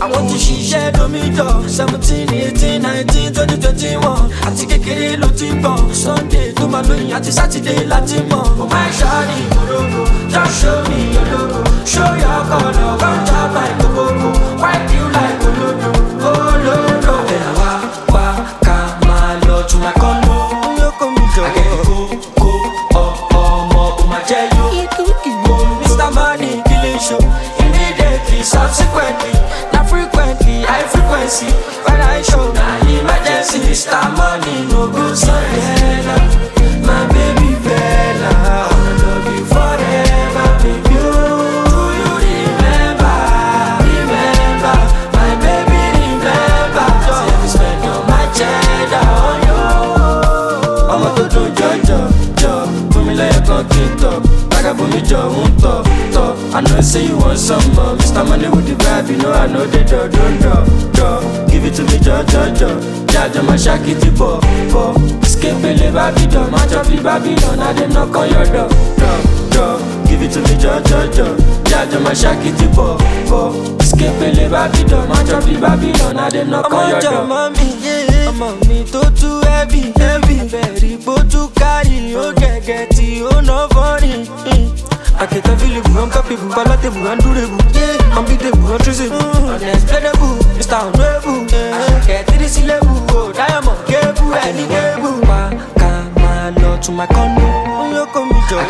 want to ṣiṣẹ́ lómìjọ 17, 18, 19, 20, 21 àti kékeré ló ti bọ̀ Sunday tó máa lóyìn àti Saturday láti mọ̀. Oh my shawty korogo, just show me your logo, show your color, come chop my koboko, wipe you like olodo, olodo. Ẹ̀yà wá ká máa lọ to my condo, yókò mi jọ. Akẹ́kẹ́ kó ọmọ kò máa jẹ́ yó. Mr. Money killing show, immediately, subsequently, not frequently, high frequency. When I show, nah emergency. Mr. Money no go Sandela, my baby Bella. I wanna love you forever, baby. Do you remember? Remember, my baby remember. Say we spend all my cheddar on you. I'ma do jo, put me like a conquistador. Vagabond jo, talk. I know say you want some more. Mr. Money with the vibe, you know I know the do. Give it to me, jo. Jaja my shaki ti po. Escape le Babylon, match up the Babylon. I dem knock on your door. Give it to me, jo. Jaja my shaki ti po. Escape le Babylon, match up the Babylon. I dem knock on your door. Ọmọ mi tó too heavy. Bẹ̀rì bó tún kárí, ó gẹ̀gẹ̀ tí ó ná fọ́rin. I can't available, I'm capable, palatable, undurable. Yeah, unbeatable, untraceable, unexplainable, Mr. Honorable. Get to this level, oh, diamond, cable, any cable. Come on, to my condo, you come with your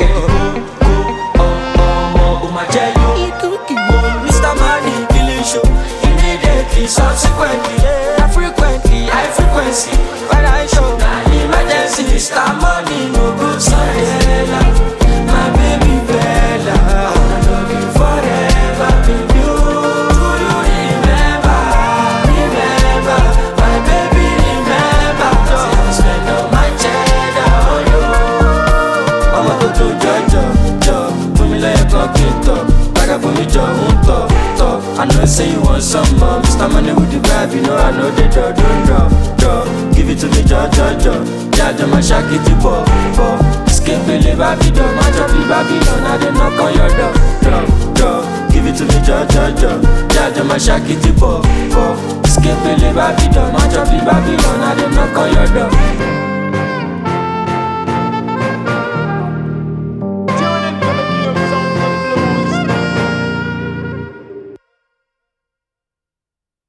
go, my jelly. Mr. Money, killing show, immediately, subsequently, not frequently, high frequency. When I show, nah emergency, Mr. Money, no good Sandela, my baby Bella. I wanna love you forever, baby. Do you remember? Remember, my baby remember. Say I spend all my cheddar on you. I'ma do jo, put me like a conquistador. Vagabond jo, talk. I know say you want some more. Mr. Money with the vibe, you know I know the do. Give it to me, jo. Jaja my shaki ti po. Escape le Babylon, match up the Babylon. I dem knock on your door. Give it to me, jo. Jaja my shaki ti po. Escape le Babylon, match up the Babylon. I dem knock on your door.